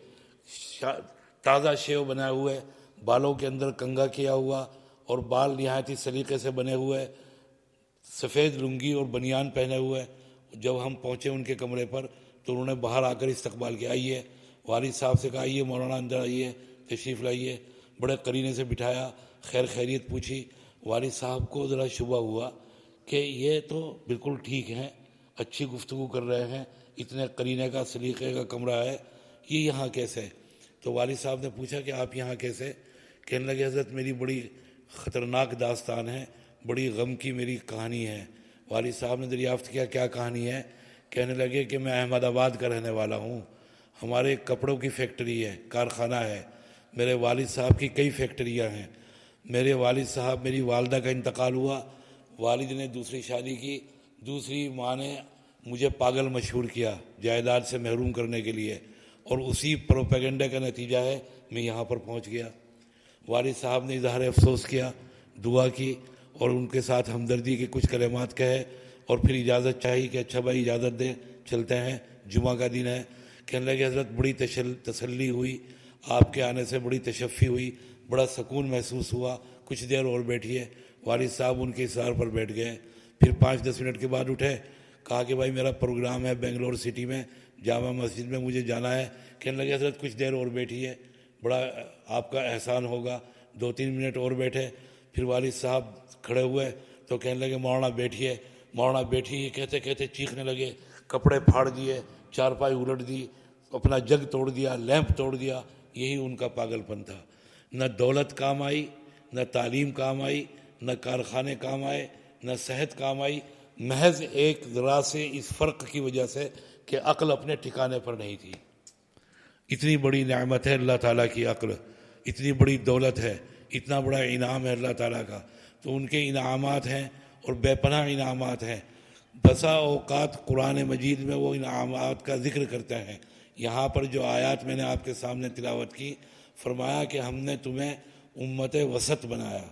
تازہ شیو بنائے ہوئے، بالوں کے اندر کنگھا کیا ہوا اور بال نہایت ہی سلیقے سے بنے ہوئے، سفید لنگی اور بنیان پہنے ہوئے۔ جب ہم پہنچے ان کے کمرے پر تو انہوں نے باہر آ کر استقبال کیا، آئیے۔ والد صاحب سے کہا آئیے مولانا اندر آئیے، تشریف لائیے۔ بڑے قرینے سے بٹھایا، خیر خیریت پوچھی۔ والد صاحب کو ذرا شبہ ہوا کہ یہ تو بالکل ٹھیک ہیں، اچھی گفتگو کر رہے ہیں، اتنے قرینے کا سلیقے کا کمرہ ہے، یہ یہاں کیسے؟ تو والد صاحب نے پوچھا کہ آپ یہاں کیسے؟ کہنے لگے حضرت میری بڑی خطرناک داستان ہے، بڑی غم کی میری کہانی ہے۔ والد صاحب نے دریافت کیا کیا کہانی ہے؟ کہنے لگے کہ میں احمد آباد کا رہنے والا ہوں، ہمارے کپڑوں کی فیکٹری ہے، کارخانہ ہے، میرے والد صاحب کی کئی فیکٹریاں ہیں۔ میرے والد صاحب، میری والدہ کا انتقال ہوا، والد نے دوسری شادی کی، دوسری ماں نے مجھے پاگل مشہور کیا جائیداد سے محروم کرنے کے لیے، اور اسی پروپیگنڈا کا نتیجہ ہے میں یہاں پر پہنچ گیا۔ والد صاحب نے اظہار افسوس کیا، دعا کی اور ان کے ساتھ ہمدردی کے کچھ کلمات کہے اور پھر اجازت چاہی کہ اچھا بھائی اجازت دیں، چلتے ہیں، جمعہ کا دن ہے۔ کہنے لگے حضرت بڑی تسلی ہوئی، آپ کے آنے سے بڑی تشفی ہوئی، بڑا سکون محسوس ہوا، کچھ دیر اور بیٹھیے۔ والد صاحب ان کے اصرار پر بیٹھ گئے۔ پھر 5-10 منٹ کے بعد اٹھے، کہا کہ بھائی میرا پروگرام ہے بنگلور سٹی میں، جامع مسجد میں مجھے جانا ہے۔ کہنے لگے حضرت کچھ دیر اور بیٹھیے، بڑا آپ کا احسان ہوگا۔ 2-3 منٹ اور بیٹھے، پھر والد صاحب کھڑے ہوئے تو کہنے لگے مولانا بیٹھیے، مولانا بیٹھیے۔ کہتے کہتے چیخنے لگے، کپڑے پھاڑ دیے، چارپائی الٹ دی، اپنا جگ توڑ دیا، لیمپ توڑ دیا۔ یہی ان کا پاگل پن تھا۔ نہ دولت کام آئی، نہ تعلیم کام آئی، نہ کارخانے کام آئے، نہ صحت کام آئی، محض ایک ذرا سے اس فرق کی وجہ سے کہ عقل اپنے ٹھکانے پر نہیں تھی۔ اتنی بڑی نعمت ہے اللہ تعالیٰ کی عقل، اتنی بڑی دولت ہے، اتنا بڑا انعام ہے اللہ تعالیٰ کا، تو ان کے انعامات ہیں اور بے پناہ انعامات ہیں۔ بسا اوقات قرآن مجید میں وہ انعامات کا ذکر کرتے ہیں۔ یہاں پر جو آیات میں نے آپ کے سامنے تلاوت کی، فرمایا کہ ہم نے تمہیں امت وسط بنایا۔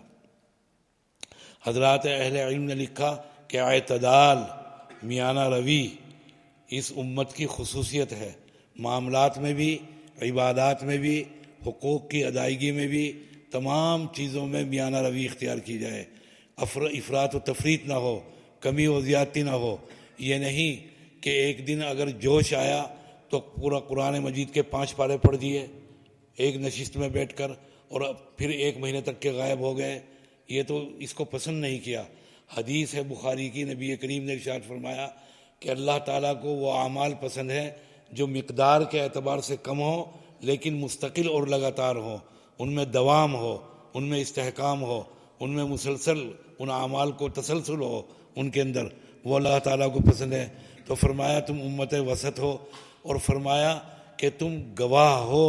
حضرات اہل علم نے لکھا کہ اعتدال، میانہ روی اس امت کی خصوصیت ہے، معاملات میں بھی، عبادات میں بھی، حقوق کی ادائیگی میں بھی، تمام چیزوں میں میانہ روی اختیار کی جائے، افراط و تفریط نہ ہو، کمی و زیادتی نہ ہو۔ یہ نہیں کہ ایک دن اگر جوش آیا تو پورا قرآن مجید کے 5 پارے پڑھ دیے ایک نشست میں بیٹھ کر اور پھر 1 مہینے تک کے غائب ہو گئے، یہ تو اس کو پسند نہیں کیا۔ حدیث ہے بخاری کی، نبی کریم نے ارشاد فرمایا کہ اللہ تعالیٰ کو وہ اعمال پسند ہیں جو مقدار کے اعتبار سے کم ہو لیکن مستقل اور لگاتار ہو، ان میں دوام ہو، ان میں استحکام ہو، ان میں مسلسل ان اعمال کو تسلسل ہو ان کے اندر، وہ اللہ تعالیٰ کو پسند ہے۔ تو فرمایا تم امت وسط ہو، اور فرمایا کہ تم گواہ ہو،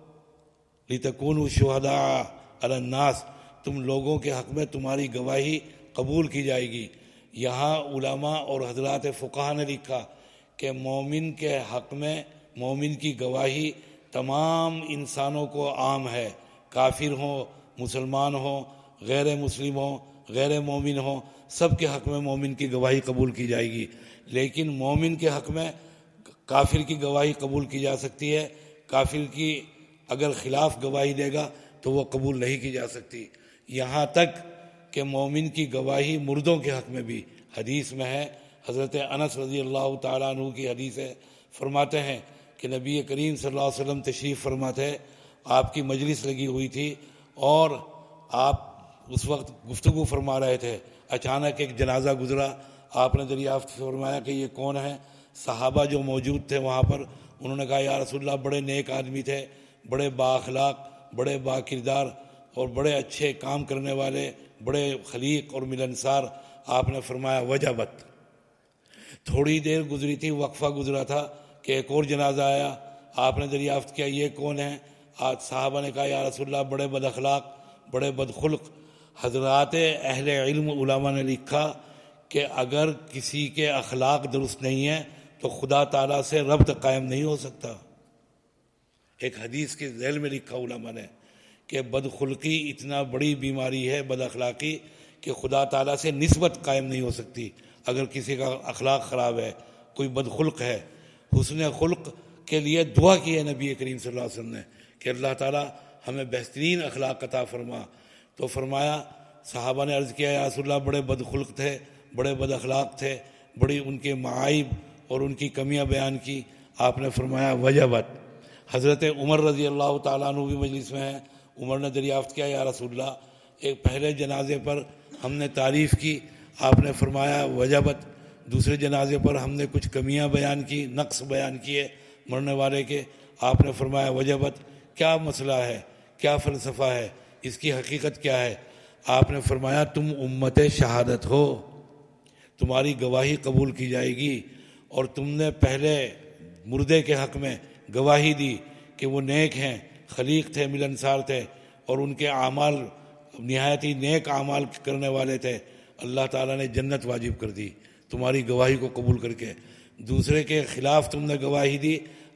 لِتَكُونُوا شُهَدَاءَ عَلَى النَّاسِ، تم لوگوں کے حق میں تمہاری گواہی قبول کی جائے گی۔ یہاں علماء اور حضرات فقہا نے لکھا کہ مومن کے حق میں مومن کی گواہی تمام انسانوں کو عام ہے، کافر ہوں، مسلمان ہوں، غیر مسلم ہوں، غیر مومن ہوں، سب کے حق میں مومن کی گواہی قبول کی جائے گی۔ لیکن مومن کے حق میں کافر کی گواہی قبول کی جا سکتی ہے، کافر کی اگر خلاف گواہی دے گا تو وہ قبول نہیں کی جا سکتی۔ یہاں تک کہ مومن کی گواہی مردوں کے حق میں بھی حدیث میں ہے، حضرت انس رضی اللہ تعالیٰ عنہ کی حدیث ہے، فرماتے ہیں کہ نبی کریم صلی اللہ علیہ وسلم تشریف فرماتے، آپ کی مجلس لگی ہوئی تھی اور آپ اس وقت گفتگو فرما رہے تھے، اچانک ایک جنازہ گزرا، آپ نے دریافت فرمایا کہ یہ کون ہے؟ صحابہ جو موجود تھے وہاں پر، انہوں نے کہا یا رسول اللہ بڑے نیک آدمی تھے، بڑے با اخلاق، بڑے با کردار اور بڑے اچھے کام کرنے والے، بڑے خلیق اور ملنسار۔ آپ نے فرمایا وجبت۔ تھوڑی دیر گزری تھی، وقفہ گزرا تھا کہ ایک اور جنازہ آیا، آپ نے دریافت کیا یہ کون ہے؟ آج صحابہ نے کہا یا رسول اللہ بڑے بد اخلاق، بڑے بدخلق۔ حضرات اہل علم علماء نے لکھا کہ اگر کسی کے اخلاق درست نہیں ہیں تو خدا تعالیٰ سے ربط قائم نہیں ہو سکتا۔ ایک حدیث کے ذیل میں لکھا علماء نے کہ بدخلقی اتنا بڑی بیماری ہے، بد اخلاقی، کہ خدا تعالیٰ سے نسبت قائم نہیں ہو سکتی۔ اگر کسی کا اخلاق خراب ہے، کوئی بدخلق ہے، حسن خلق کے لیے دعا کی ہے نبی کریم صلی اللہ علیہ وسلم نے کہ اللہ تعالیٰ ہمیں بہترین اخلاق عطا فرما۔ تو فرمایا، صحابہ نے عرض کیا یا رسول اللہ بڑے بدخلق تھے، بڑے بد اخلاق تھے، بڑی ان کے معائب اور ان کی کمیاں بیان کی۔ آپ نے فرمایا وجبت۔ حضرت عمر رضی اللہ تعالیٰ عنہ بھی مجلس میں ہیں، عمر نے دریافت کیا یا رسول اللہ ایک پہلے جنازے پر ہم نے تعریف کی، آپ نے فرمایا وجبت، دوسرے جنازے پر ہم نے کچھ کمیاں بیان کی، نقص بیان کیے مرنے والے کے، آپ نے فرمایا وجبت۔ کیا مسئلہ ہے، کیا فلسفہ ہے، اس کی حقیقت کیا ہے؟ آپ نے فرمایا تم امت شہادت ہو، تمہاری گواہی قبول کی جائے گی، اور تم نے پہلے مردے کے حق میں گواہی دی کہ وہ نیک ہیں، خلیق تھے، ملنسار تھے، اور ان کے اعمال نہایت ہی نیک اعمال کرنے والے تھے، اللہ تعالیٰ نے جنت واجب کر دی تمہاری گواہی کو قبول کر کے۔ دوسرے کے خلاف تم نے گواہی دی،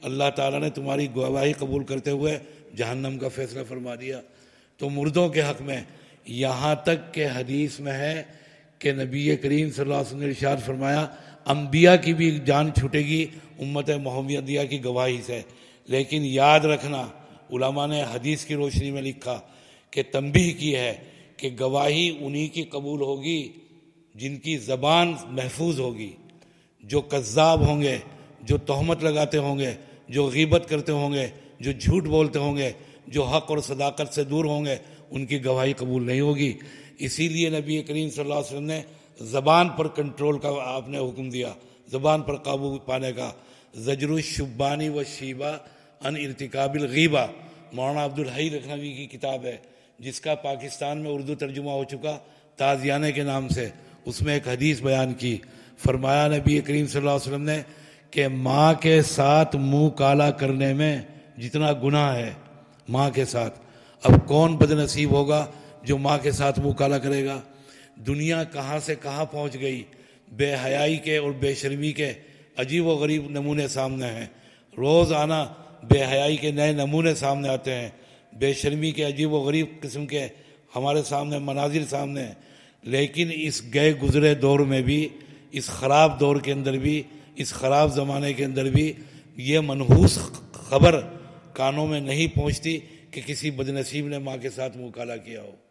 اللہ تعالیٰ نے تمہاری گواہی قبول کرتے ہوئے جہنم کا فیصلہ فرما دیا۔ تو مردوں کے حق میں یہاں تک کہ حدیث میں ہے کہ نبی کریم صلی اللہ علیہ وسلم نے ارشاد فرمایا انبیاء کی بھی جان چھوٹے گی امت محمدیہ کی گواہی سے۔ لیکن یاد رکھنا، علماء نے حدیث کی روشنی میں لکھا کہ تنبیہ کی ہے کہ گواہی انہی کی قبول ہوگی جن کی زبان محفوظ ہوگی۔ جو کذاب ہوں گے، جو تہمت لگاتے ہوں گے، جو غیبت کرتے ہوں گے، جو جھوٹ بولتے ہوں گے، جو حق اور صداقت سے دور ہوں گے، ان کی گواہی قبول نہیں ہوگی۔ اسی لیے نبی کریم صلی اللہ علیہ وسلم نے زبان پر کنٹرول کا آپ نے حکم دیا، زبان پر قابو پانے کا۔ زجر الشبانی و شیبہ ان ارتکاب الغیبہ مولانا عبدالحی لکھنوی کی کتاب ہے، جس کا پاکستان میں اردو ترجمہ ہو چکا تازیانے کے نام سے۔ اس میں ایک حدیث بیان کی، فرمایا نبی کریم صلی اللہ علیہ وسلم نے کہ ماں کے ساتھ منہ کالا کرنے میں جتنا گناہ ہے ماں کے ساتھ، اب کون بد نصیب ہوگا جو ماں کے ساتھ منہ کالا کرے گا؟ دنیا کہاں سے کہاں پہنچ گئی، بے حیائی کے اور بے شرمی کے عجیب و غریب نمونے سامنے ہیں۔ روز آنا بے حیائی کے نئے نمونے سامنے آتے ہیں، بے شرمی کے عجیب و غریب قسم کے ہمارے سامنے مناظر سامنے ہیں۔ لیکن اس گئے گزرے دور میں بھی، اس خراب دور کے اندر بھی، اس خراب زمانے کے اندر بھی یہ منحوس خبر کانوں میں نہیں پہنچتی کہ کسی بدنصیب نے ماں کے ساتھ منہ کالا کیا ہو۔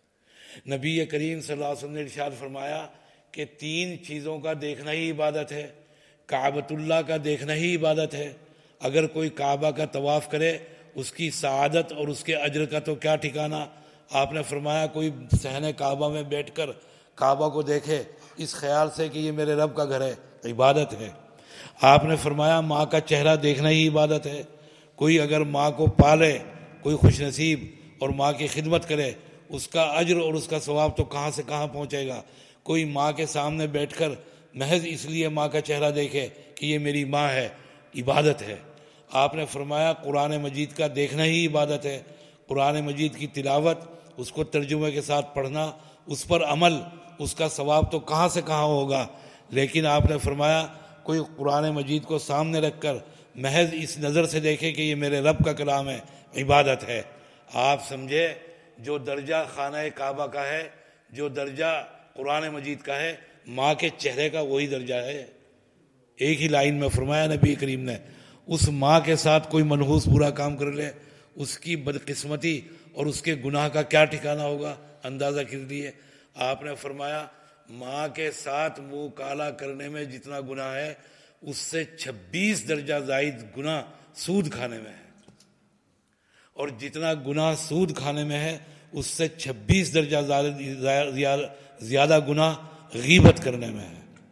نبی کریم صلی اللہ علیہ وسلم نے ارشاد فرمایا کہ 3 چیزوں کا دیکھنا ہی عبادت ہے۔ کعبۃ اللہ کا دیکھنا ہی عبادت ہے۔ اگر کوئی کعبہ کا طواف کرے اس کی سعادت اور اس کے اجر کا تو کیا ٹھکانہ۔ آپ نے فرمایا کوئی صحن کعبہ میں بیٹھ کر کعبہ کو دیکھے اس خیال سے کہ یہ میرے رب کا گھر ہے، عبادت ہے۔ آپ نے فرمایا ماں کا چہرہ دیکھنا ہی عبادت ہے۔ کوئی اگر ماں کو پالے، کوئی خوش نصیب اور ماں کی خدمت کرے، اس کا اجر اور اس کا ثواب تو کہاں سے کہاں پہنچے گا۔ کوئی ماں کے سامنے بیٹھ کر محض اس لیے ماں کا چہرہ دیکھے کہ یہ میری ماں ہے، عبادت ہے۔ آپ نے فرمایا قرآن مجید کا دیکھنا ہی عبادت ہے۔ قرآن مجید کی تلاوت، اس کو ترجمے کے ساتھ پڑھنا، اس پر عمل، اس کا ثواب تو کہاں سے کہاں ہوگا۔ لیکن آپ نے فرمایا کوئی قرآن مجید کو سامنے رکھ کر محض اس نظر سے دیکھے کہ یہ میرے رب کا کلام ہے، عبادت ہے۔ آپ سمجھے جو درجہ خانہ کعبہ کا ہے، جو درجہ قرآن مجید کا ہے، ماں کے چہرے کا وہی درجہ ہے۔ ایک ہی لائن میں فرمایا نبی کریم نے، اس ماں کے ساتھ کوئی منحوس برا کام کر لے، اس کی بدقسمتی اور اس کے گناہ کا کیا ٹھکانہ ہوگا، اندازہ کیجیے۔ آپ نے فرمایا ماں کے ساتھ منہ کالا کرنے میں جتنا گناہ ہے اس سے 26 درجہ زائد گناہ سود کھانے میں ہے، اور جتنا گناہ سود کھانے میں ہے اس سے 26 درجہ زیادہ گناہ غیبت کرنے میں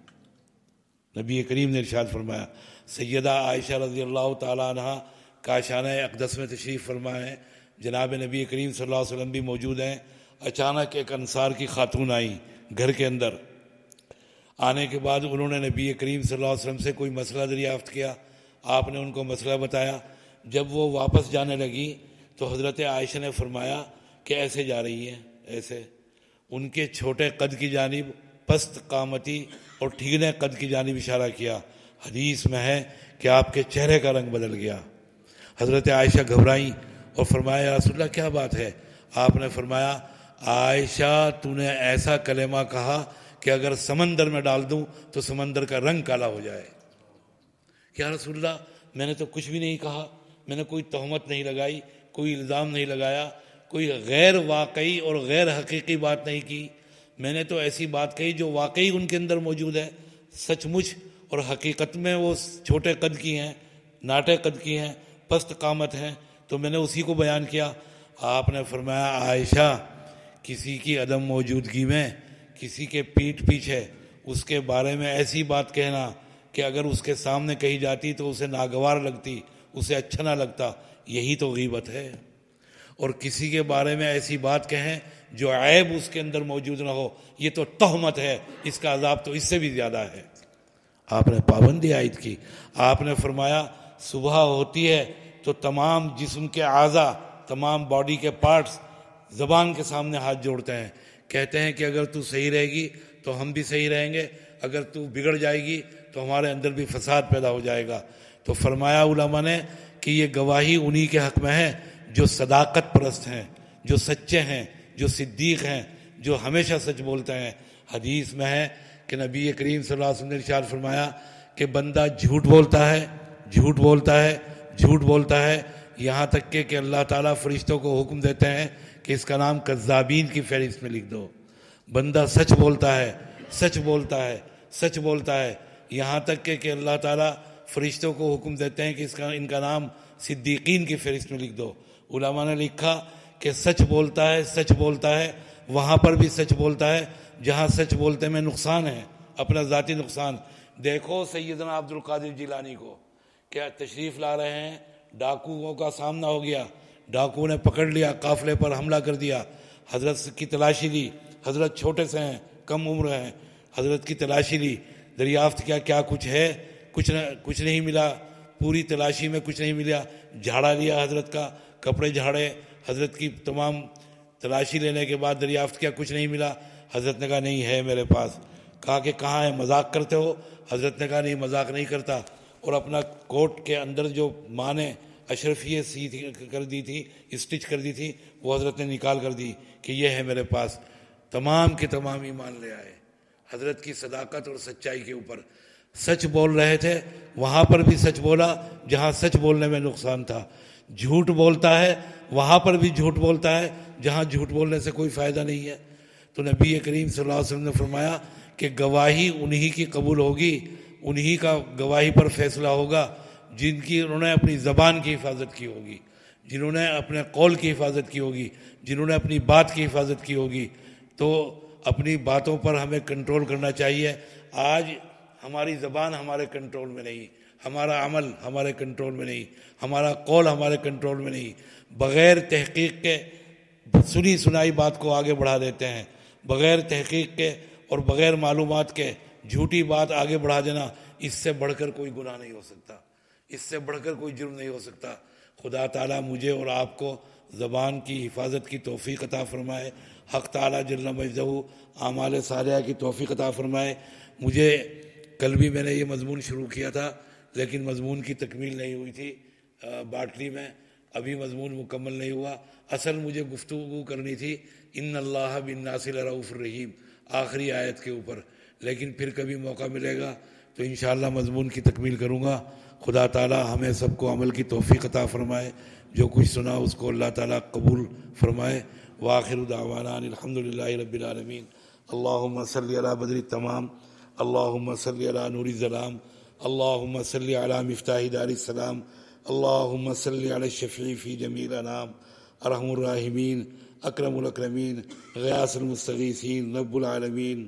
ہے۔ نبی کریم نے ارشاد فرمایا، سیدہ عائشہ رضی اللہ تعالیٰ عنہ کاشانہ اقدس میں تشریف فرما ہے، جناب نبی کریم صلی اللہ علیہ وسلم بھی موجود ہیں۔ اچانک ایک انصار کی خاتون آئی گھر کے اندر۔ آنے کے بعد انہوں نے نبی کریم صلی اللہ علیہ وسلم سے کوئی مسئلہ دریافت کیا، آپ نے ان کو مسئلہ بتایا۔ جب وہ واپس جانے لگی تو حضرت عائشہ نے فرمایا کہ ایسے جا رہی ہیں، ایسے۔ ان کے چھوٹے قد کی جانب، پست قامتی اور ٹھیگنے قد کی جانب اشارہ کیا۔ حدیث میں ہے کہ آپ کے چہرے کا رنگ بدل گیا۔ حضرت عائشہ گھبرائیں اور فرمایا یا رسول اللہ کیا بات ہے؟ آپ نے فرمایا عائشہ تو نے ایسا کلمہ کہا کہ اگر سمندر میں ڈال دوں تو سمندر کا رنگ کالا ہو جائے۔ کیا رسول اللہ میں نے تو کچھ بھی نہیں کہا، میں نے کوئی تہمت نہیں لگائی، کوئی الزام نہیں لگایا، کوئی غیر واقعی اور غیر حقیقی بات نہیں کی، میں نے تو ایسی بات کہی جو واقعی ان کے اندر موجود ہے، سچ مچ اور حقیقت میں وہ چھوٹے قد کی ہیں، ناٹے قد کی ہیں، پست قامت ہیں، تو میں نے اسی کو بیان کیا۔ آپ نے فرمایا عائشہ کسی کی عدم موجودگی میں، کسی کے پیٹھ پیچھے اس کے بارے میں ایسی بات کہنا کہ اگر اس کے سامنے کہی جاتی تو اسے ناگوار لگتی، اسے اچھا نہ لگتا، یہی تو غیبت ہے۔ اور کسی کے بارے میں ایسی بات کہیں جو عیب اس کے اندر موجود نہ ہو، یہ تو تہمت ہے، اس کا عذاب تو اس سے بھی زیادہ ہے۔ آپ نے پابندی عائد کی۔ آپ نے فرمایا صبح ہوتی ہے تو تمام جسم کے اعضاء، تمام باڈی کے پارٹس زبان کے سامنے ہاتھ جوڑتے ہیں، کہتے ہیں کہ اگر تو صحیح رہے گی تو ہم بھی صحیح رہیں گے، اگر تو بگڑ جائے گی تو ہمارے اندر بھی فساد پیدا ہو جائے گا۔ تو فرمایا علماء نے کہ یہ گواہی انہی کے حق میں ہے جو صداقت پرست ہیں، جو سچے ہیں، جو صدیق ہیں، جو ہمیشہ سچ بولتے ہیں۔ حدیث میں ہے کہ نبی کریم صلی اللہ علیہ وسلم نے ارشاد فرمایا کہ بندہ جھوٹ بولتا ہے، جھوٹ بولتا ہے، جھوٹ بولتا ہے، یہاں تک کہ اللہ تعالیٰ فرشتوں کو حکم دیتے ہیں کہ اس کا نام کذابین کی فہرست میں لکھ دو۔ بندہ سچ بولتا ہے، سچ بولتا ہے، سچ بولتا ہے، یہاں تک کہ اللہ تعالیٰ فرشتوں کو حکم دیتے ہیں کہ ان کا نام صدیقین کی فہرست میں لکھ دو۔ علماء نے لکھا کہ سچ بولتا ہے، سچ بولتا ہے، وہاں پر بھی سچ بولتا ہے جہاں سچ بولتے میں نقصان ہے، اپنا ذاتی نقصان۔ دیکھو سیدنا عبد القادر جیلانی کو، کیا تشریف لا رہے ہیں، ڈاکوؤں کا سامنا ہو گیا، ڈاکو نے پکڑ لیا، قافلے پر حملہ کر دیا، حضرت کی تلاشی لی، حضرت چھوٹے سے ہیں، کم عمر ہیں، حضرت کی تلاشی لی، دریافت کیا کیا کچھ ہے، کچھ نہیں ملا، پوری تلاشی میں کچھ نہیں ملا، جھاڑا لیا حضرت کا، کپڑے جھاڑے، حضرت کی تمام تلاشی لینے کے بعد دریافت کیا، کچھ نہیں ملا۔ حضرت نے کہا نہیں ہے میرے پاس۔ کہا کہ کہاں ہے، مذاق کرتے ہو؟ حضرت نے کہا نہیں مذاق نہیں کرتا، اور اپنا کوٹ کے اندر جو ماں نے اشرفیہ کر دی تھی، اسٹچ کر دی تھی، وہ حضرت نے نکال کر دی کہ یہ ہے میرے پاس۔ تمام کے تمام ایمان لے آئے حضرت کی صداقت اور سچائی کے اوپر۔ سچ بول رہے تھے، وہاں پر بھی سچ بولا جہاں سچ بولنے میں نقصان تھا۔ جھوٹ بولتا ہے، وہاں پر بھی جھوٹ بولتا ہے جہاں جھوٹ بولنے سے کوئی فائدہ نہیں ہے۔ تو نبی کریم صلی اللہ علیہ وسلم نے فرمایا کہ گواہی انہی کی قبول ہوگی، انہی کا گواہی پر فیصلہ ہوگا جن کی انہوں نے اپنی زبان کی حفاظت کی ہوگی، جنہوں نے اپنے قول کی حفاظت کی ہوگی، جنہوں نے اپنی بات کی حفاظت کی ہوگی۔ تو اپنی باتوں پر ہمیں کنٹرول کرنا چاہیے۔ آج ہماری زبان ہمارے کنٹرول میں نہیں، ہمارا عمل ہمارے کنٹرول میں نہیں، ہمارا قول ہمارے کنٹرول میں نہیں، بغیر تحقیق کے سنی سنائی بات کو آگے بڑھا دیتے ہیں، بغیر تحقیق کے اور بغیر معلومات کے جھوٹی بات آگے بڑھا دینا، اس سے بڑھ کر کوئی گناہ نہیں ہو سکتا، اس سے بڑھ کر کوئی جرم نہیں ہو سکتا۔ خدا تعالیٰ مجھے اور آپ کو زبان کی حفاظت کی توفیق عطا فرمائے، حق تعالیٰ جل مجدہ اعمال صالحہ کی توفیق عطا فرمائے۔ مجھے کل بھی میں نے یہ مضمون شروع کیا تھا لیکن مضمون کی تکمیل نہیں ہوئی تھی باٹلی میں، ابھی مضمون مکمل نہیں ہوا۔ اصل مجھے گفتگو کرنی تھی ان اللہ بالناس لرؤوف الرحیم آخری آیت کے اوپر، لیکن پھر کبھی موقع ملے گا تو انشاءاللہ مضمون کی تکمیل کروں گا۔ خدا تعالی ہمیں سب کو عمل کی توفیق عطا فرمائے، جو کچھ سنا اس کو اللہ تعالی قبول فرمائے۔ وآخر دعوانا الحمدللہ رب العالمین۔ اللہم صلی علی بدر التمام، اللہم صلی علی نور الظلام، اللہم صلی علی مفتاح دار السلام، اللہم صلی علی الشفیع فی جمیع الانام، ارحم الراحمین، اکرم الاکرمین، غیاث المستغیثین، رب العالمین۔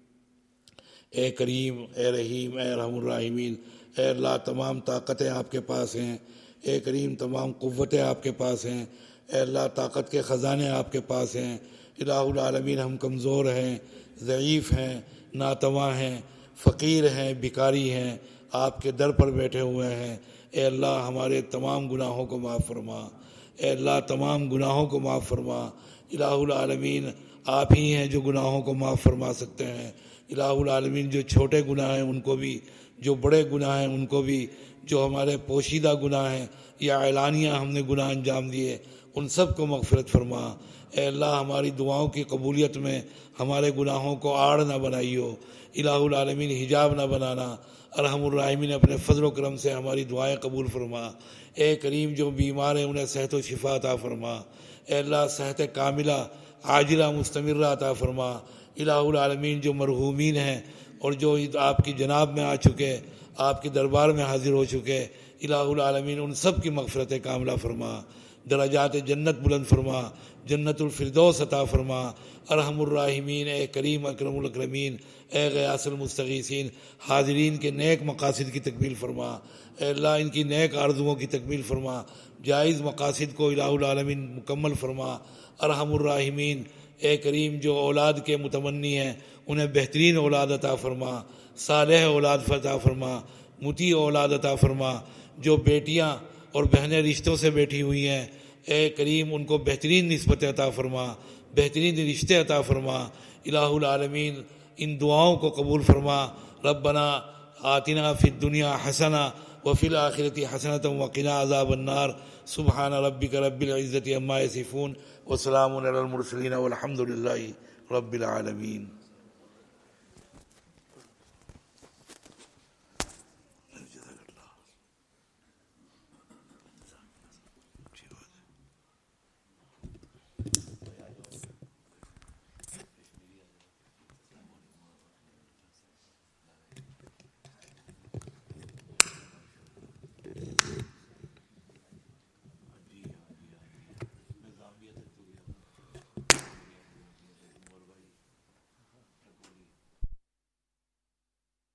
اے کریم، اے رحیم، اے ارحم الراحمین، اے اللہ تمام طاقتیں آپ کے پاس ہیں، اے کریم تمام قوتیں آپ کے پاس ہیں، اے اللہ طاقت کے خزانے آپ کے پاس ہیں۔ الہ العالمین ہم کمزور ہیں، ضعیف ہیں، ناتواں ہیں، فقیر ہیں، بھکاری ہیں، آپ کے در پر بیٹھے ہوئے ہیں۔ اے اللہ ہمارے تمام گناہوں کو معاف فرما، اے اللہ تمام گناہوں کو معاف فرما۔ الہ العالمین آپ ہی ہیں جو گناہوں کو معاف فرما سکتے ہیں۔ الہ العالمین جو چھوٹے گناہ ہیں ان کو بھی، جو بڑے گناہ ہیں ان کو بھی، جو ہمارے پوشیدہ گناہ ہیں یا اعلانیہ ہم نے گناہ انجام دیے ان سب کو مغفرت فرما۔ اے اللہ ہماری دعاؤں کی قبولیت میں ہمارے گناہوں کو آڑ نہ بنائیو، الہ العالمین حجاب نہ بنانا۔ ارحم الراحمین اپنے فضل و کرم سے ہماری دعائیں قبول فرما۔ اے کریم جو بیمار ہیں انہیں صحت و شفا عطا فرما۔ اے اللہ صحت کاملہ عاجلہ مستمرہ عطا فرما۔ الہ العالمین جو مرحومین ہیں اور جو آپ کی جناب میں آ چکے، آپ کے دربار میں حاضر ہو چکے، الہ العالمین ان سب کی مغفرت کاملہ فرما، درجات جنت بلند فرما، جنت الفردوس عطا فرما۔ ارحم الراحمین اے کریم اکرم الاکرمین، اے غیاث المستغیثین حاضرین کے نیک مقاصد کی تکمیل فرما۔ اے اللہ ان کی نیک آرزوؤں کی تکمیل فرما، جائز مقاصد کو الہ العالمین مکمل فرما۔ ارحم الراحمین اے کریم جو اولاد کے متمنی ہیں انہیں بہترین اولاد عطا فرما، صالح اولاد عطا فرما، مطیع اولاد عطا فرما۔ جو بیٹیاں اور بہنیں رشتوں سے بیٹھی ہوئی ہیں اے کریم ان کو بہترین نسبت عطا فرما، بہترین رشتے عطا فرما۔ الہ العالمین ان دعاؤں کو قبول فرما۔ ربنا آتنا فی الدنیا حسنہ وفی الآخرۃ حسنۃ وقنا عذاب النار سبحان ربک رب العزۃ عما یصفون وسلام علی المرسلین والحمد للہ رب العالمین.